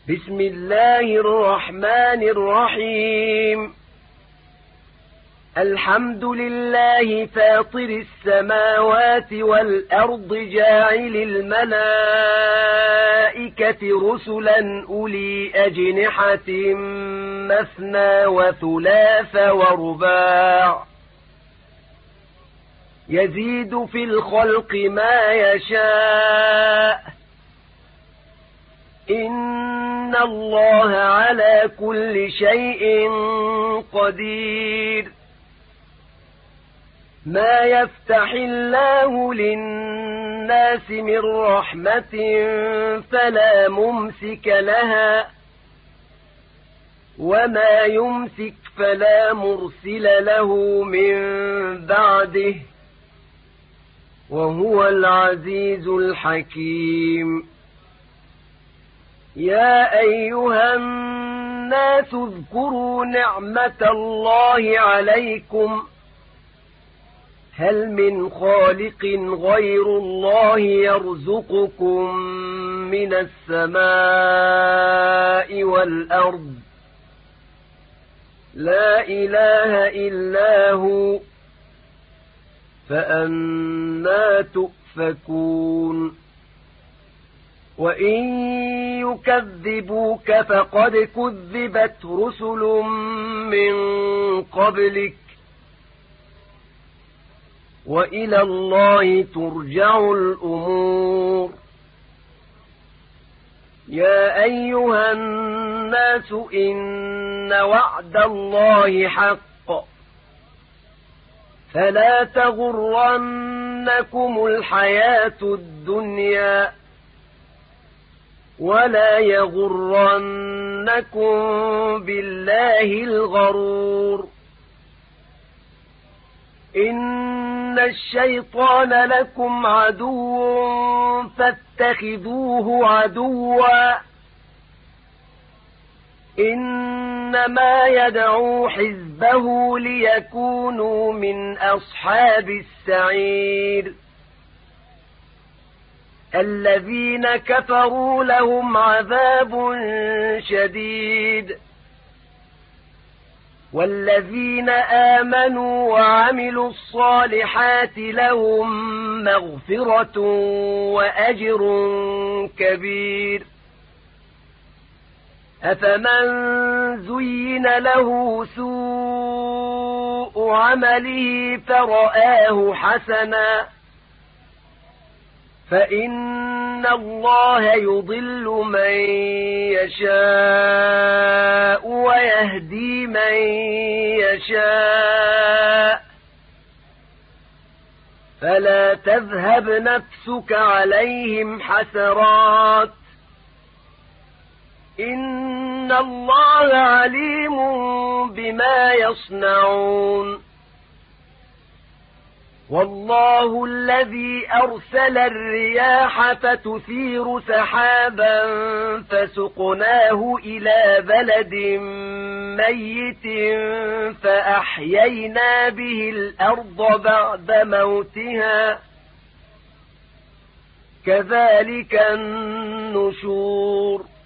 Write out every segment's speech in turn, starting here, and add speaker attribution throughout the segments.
Speaker 1: بسم الله الرحمن الرحيم الحمد لله فاطر السماوات والأرض جاعل الملائكة رسلا أولي أجنحة مثنى وثلاث ورباع يزيد في الخلق ما يشاء إن الله على كل شيء قدير ما يفتح الله للناس من رحمة فلا ممسك لها وما يمسك فلا مرسل له من بعده وهو العزيز الحكيم يا أيها الناس اذكروا نعمة الله عليكم هل من خالق غير الله يرزقكم من السماء والأرض لا إله إلا هو فأنى تؤفكون وإن يكذبوك فقد كذبت رسل من قبلك وإلى الله ترجع الأمور يا أيها الناس إن وعد الله حق فلا تغرنكم الحياة الدنيا ولا يغرنكم بالله الغرور إن الشيطان لكم عدو فاتخذوه عدوا إنما يدعو حزبه ليكونوا من أصحاب السعير الذين كفروا لهم عذاب شديد والذين آمنوا وعملوا الصالحات لهم مغفرة وأجر كبير أفمن زين له سوء عمله فرآه حسنا فإن الله يضل من يشاء ويهدي من يشاء فلا تذهب نفسك عليهم حسرات إن الله عليم بما يصنعون والله الذي أرسل الرياح فتثير سحابا فسقناه إلى بلد ميت فأحيينا به الأرض بعد موتها كذلك النشور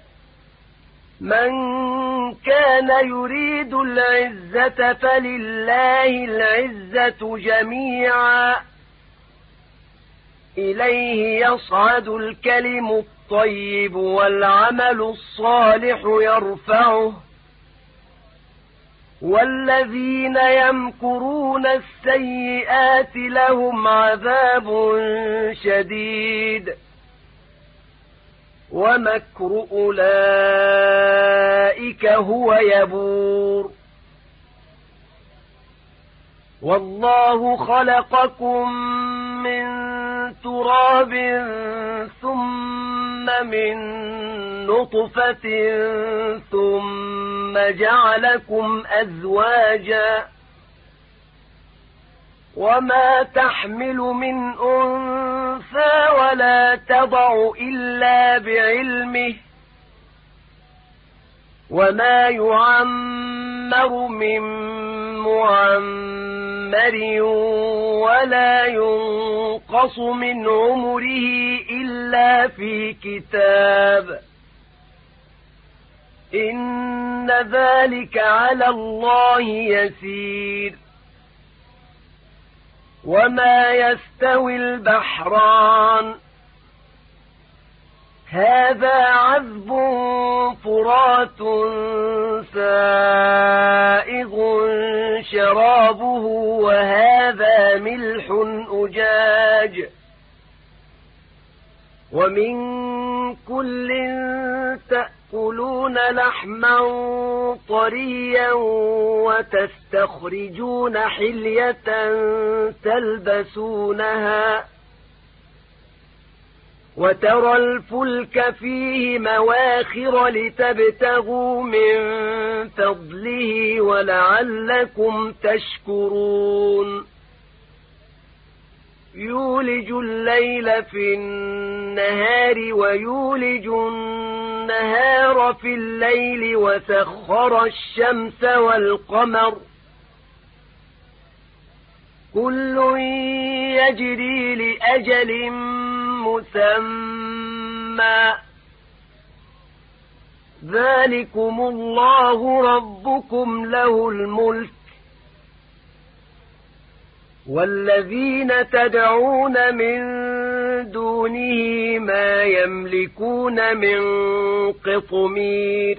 Speaker 1: من كان يريد العزة فلله العزة جميعا إليه يصعد الكلم الطيب والعمل الصالح يرفعه والذين يمكرون السيئات لهم عذاب شديد ومكر أولئك هو يبور والله خلقكم من تراب ثم من نطفة ثم جعلكم أزواجا وما تحمل من أنثى ولا تضع إلا بعلمه وما يعمر من معمر ولا ينقص من عمره إلا في كتاب إن ذلك على الله يسير. وما يستوي البحران هذا عذب فرات سائغ شرابه وهذا ملح أجاج ومن كل تأكلون لحما طريا وتستخرجون حلية تلبسونها وترى الفلك فيه مواخر لتبتغوا من فضله ولعلكم تشكرون. يولج الليل في النهار ويولج النهار في الليل وسخر الشمس والقمر كل يجري لأجل مسمى ذلكم الله ربكم له الملك والذين تدعون من دونه ما يملكون من قطمير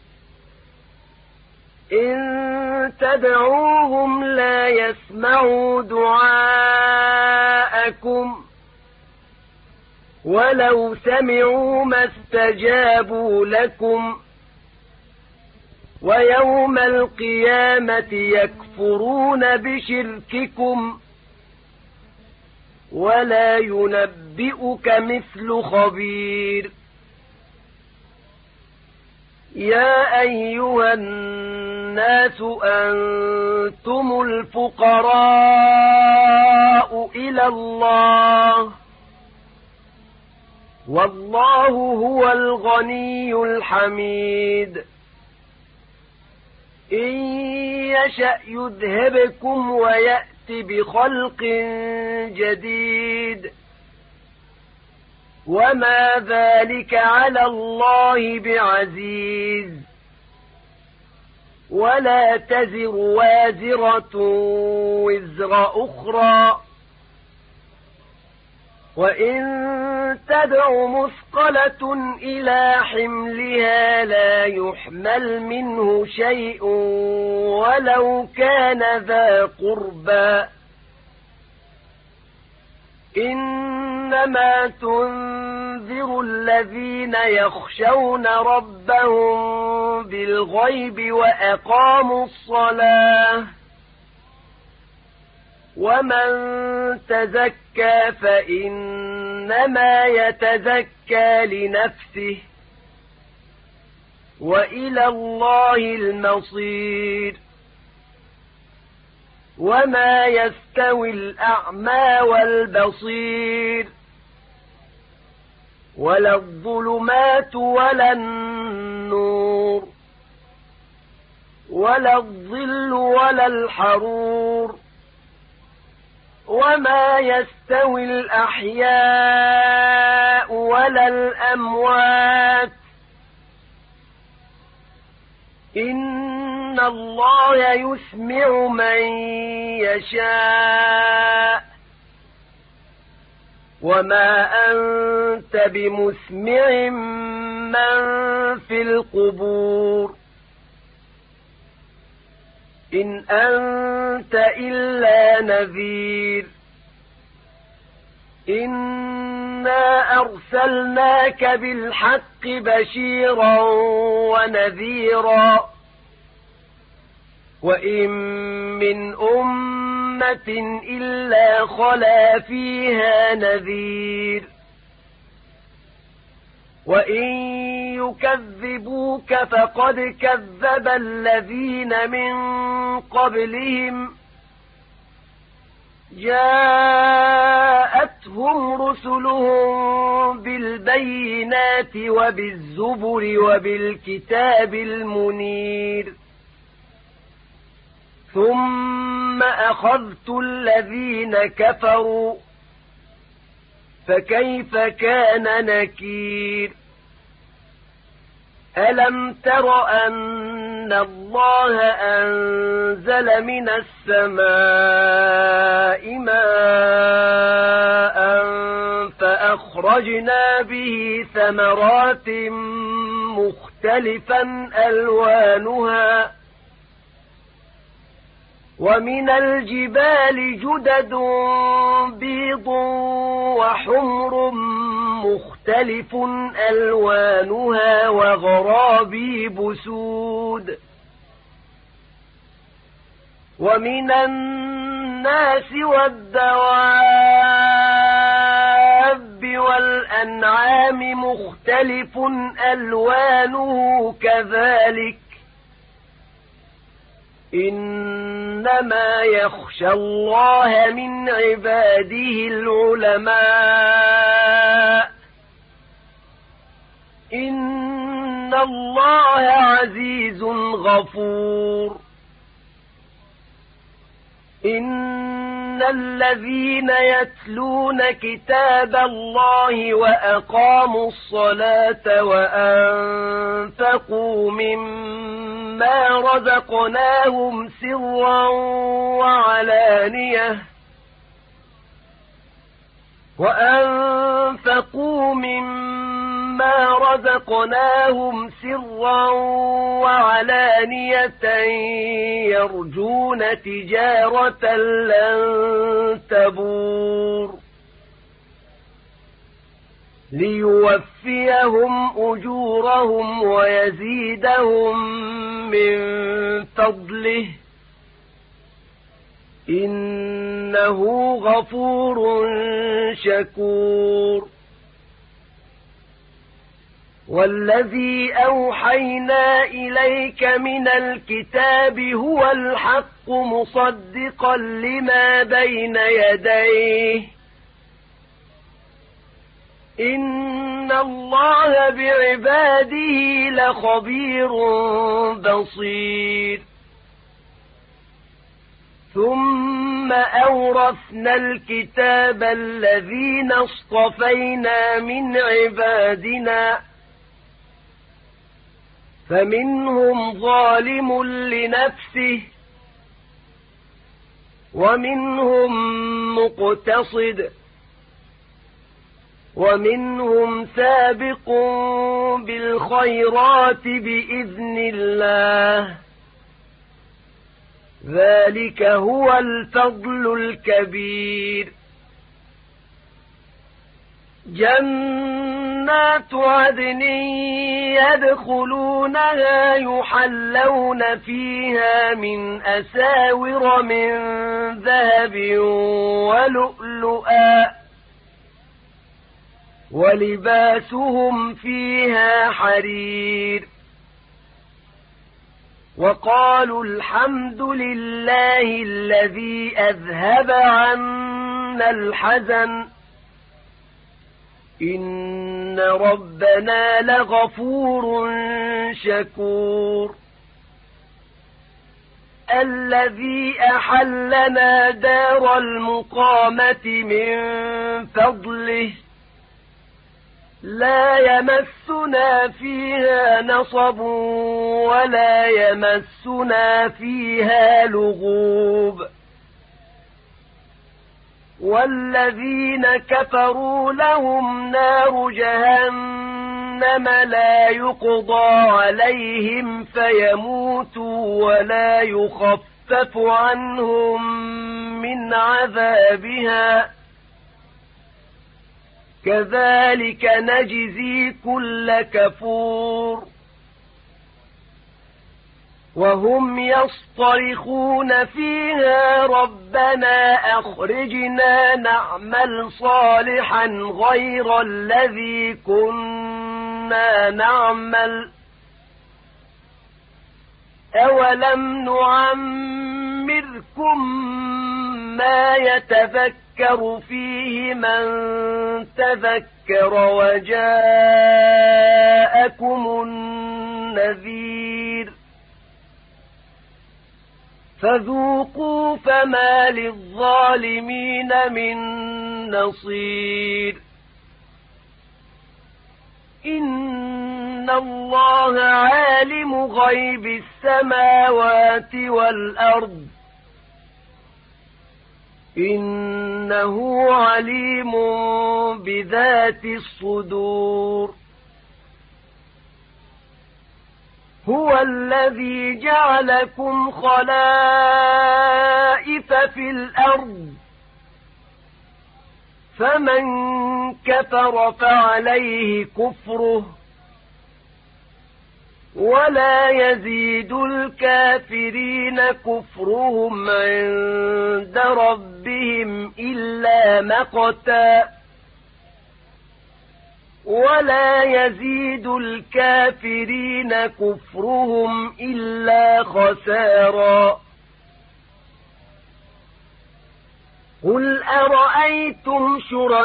Speaker 1: إن تدعوهم لا يسمعوا دعاءكم ولو سمعوا ما استجابوا لكم ويوم القيامة يكفرون بشرككم ولا ينبئك مثل خبير. يا أيها الناس أنتم الفقراء إلى الله والله هو الغني الحميد. إن يشأ يذهبكم ويأت بخلق جديد وما ذلك على الله بعزيز. ولا تزر وازرة وزر أخرى وإن تدع مثقلة إلى حملها لا يحمل منه شيء ولو كان ذا قربى إنما تنذر الذين يخشون ربهم بالغيب وأقاموا الصلاة ومن تزكى فإنما يتزكى لنفسه وإلى الله المصير. وما يستوي الأعمى والبصير ولا الظلمات ولا النور ولا الظل ولا الحرور وما يستوي الأحياء ولا الأموات إن الله يسمع من يشاء وما أنت بمسمع من في القبور إن أنت إلا نذير. إنا أرسلناك بالحق بشيرا ونذيرا وإن من أمة إلا خلا فيها نذير وإن يكذبوك فقد كذب الذين من قبلهم جاءتهم رسلهم بالبينات وبالزبر وبالكتاب المنير ثم أخذت الذين كفروا فكيف كان نكير. ألم تر أن الله أنزل من السماء ماء فأخرجنا به ثمرات مختلفا ألوانها ومن الجبال جدد بيض وحمر مختلف ألوانها وغرابيب سود ومن الناس والدواب والأنعام مختلف ألوانه كذلك إنما يخشى الله من عباده العلماء إن الله عزيز غفور إن الذين يتلون كتاب الله وأقاموا الصلاة وأنفقوا مما رزقناهم سرا وعلانية يرجون تجارة لن تبور ليوفيهم أجورهم ويزيدهم من فضله إنه غفور شكور والذي أوحينا إليك من الكتاب هو الحق مصدقا لما بين يديه إن الله بعباده لخبير بصير ثم أورثنا الكتاب الذين اصطفينا من عبادنا فمنهم ظالم لنفسه ومنهم مقتصد ومنهم سابق بالخيرات بإذن الله ذلك هو الفضل الكبير جنات عدن يدخلونها يحلون فيها من أساور من ذهب ولؤلؤا ولباسهم فيها حرير وقالوا الحمد لله الذي أذهب عنا الحزن إن ربنا لغفور شكور الذي أحلنا دار المقامة من فضله لا يمسنا فيها نصب ولا يمسنا فيها لغوب والذين كفروا لهم نار جهنم لا يقضى عليهم فيموتوا ولا يخفف عنهم من عذابها كذلك نجزي كل كفور وهم يصطرخون فيها ربنا أخرجنا نعمل صالحا غير الذي كنا نعمل أولم نعمركم ما يتذكر فيه من تذكر وجاءكم النذير فذوقوا فما للظالمين من نصير إن إن الله عالم غيب السماوات والأرض إنه عليم بذات الصدور هو الذي جعلكم خلائف في الأرض فمن كفر فعليه كفره ولا يزيد الكافرين كفرهم عند ربهم إلا مقتا ولا يزيد الكافرين كفرهم إلا خسارا قل أرأيتم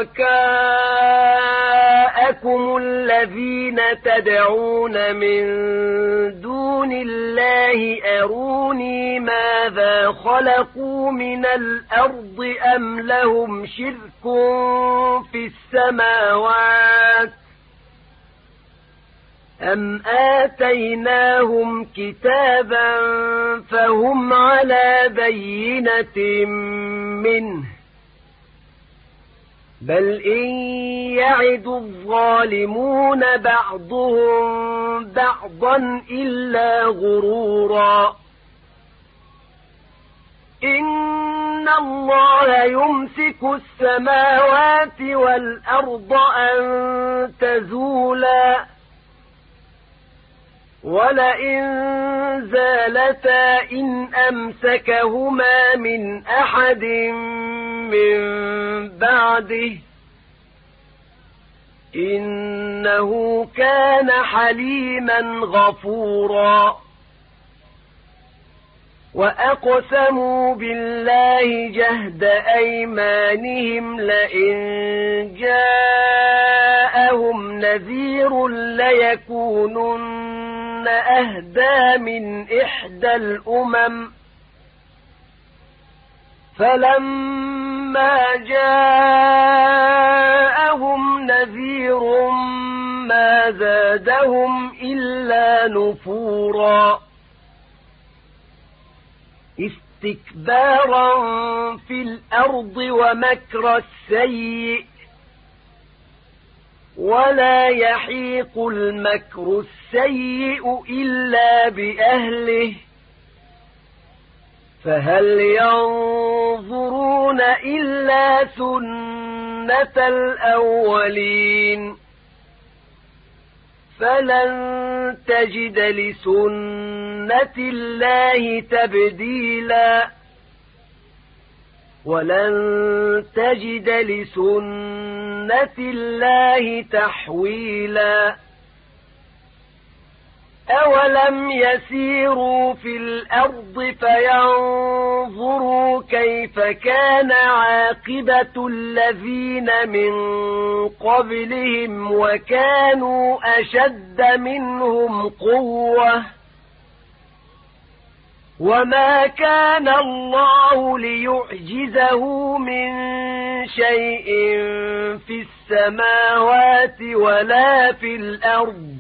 Speaker 1: شركاءكم الذين تدعون من دون الله أروني ماذا خلقوا من الأرض أم لهم شرك في السماوات أم آتيناهم كتابا فهم على بينة منه بل إن يعد الظالمون بعضهم بعضا إلا غرورا إن الله يمسك السماوات والأرض أن تزولا ولئن زالتا إن أمسكهما من أحد من بعده إنه كان حليما غفورا وأقسموا بالله جهد أيمانهم لئن جاءهم نذير ليكونن أهدى من إحدى الأمم فلما جاءهم نذير ما زادهم إلا نفورا استكبارا في الأرض ومكر السيء ولا يحيق المكر السيء إلا بأهله فهل ينظرون إلا سنة الأولين فلن تجد لسنة الله تبديلا ولن تجد لسنة الله تحويلا أولم يسيروا في الأرض فينظروا كيف كان عاقبة الذين من قبلهم وكانوا أشد منهم قوة وما كان الله ليعجزه من شيء في السماوات ولا في الأرض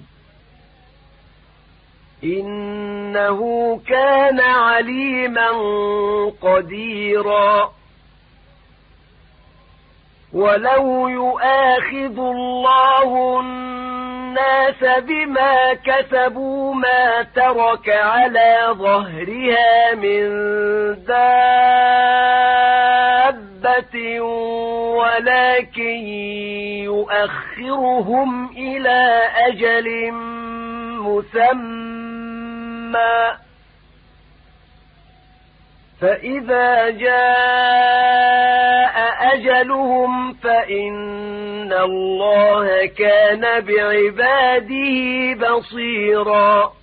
Speaker 1: إنه كان عليما قديرا ولو يؤاخذ الله الناس بما كسبوا ما ترك على ظهرها من دابة ولكن يؤخرهم إلى أجل مسمى فإذا جاء أجلهم فإن الله كان بعباده بصيرا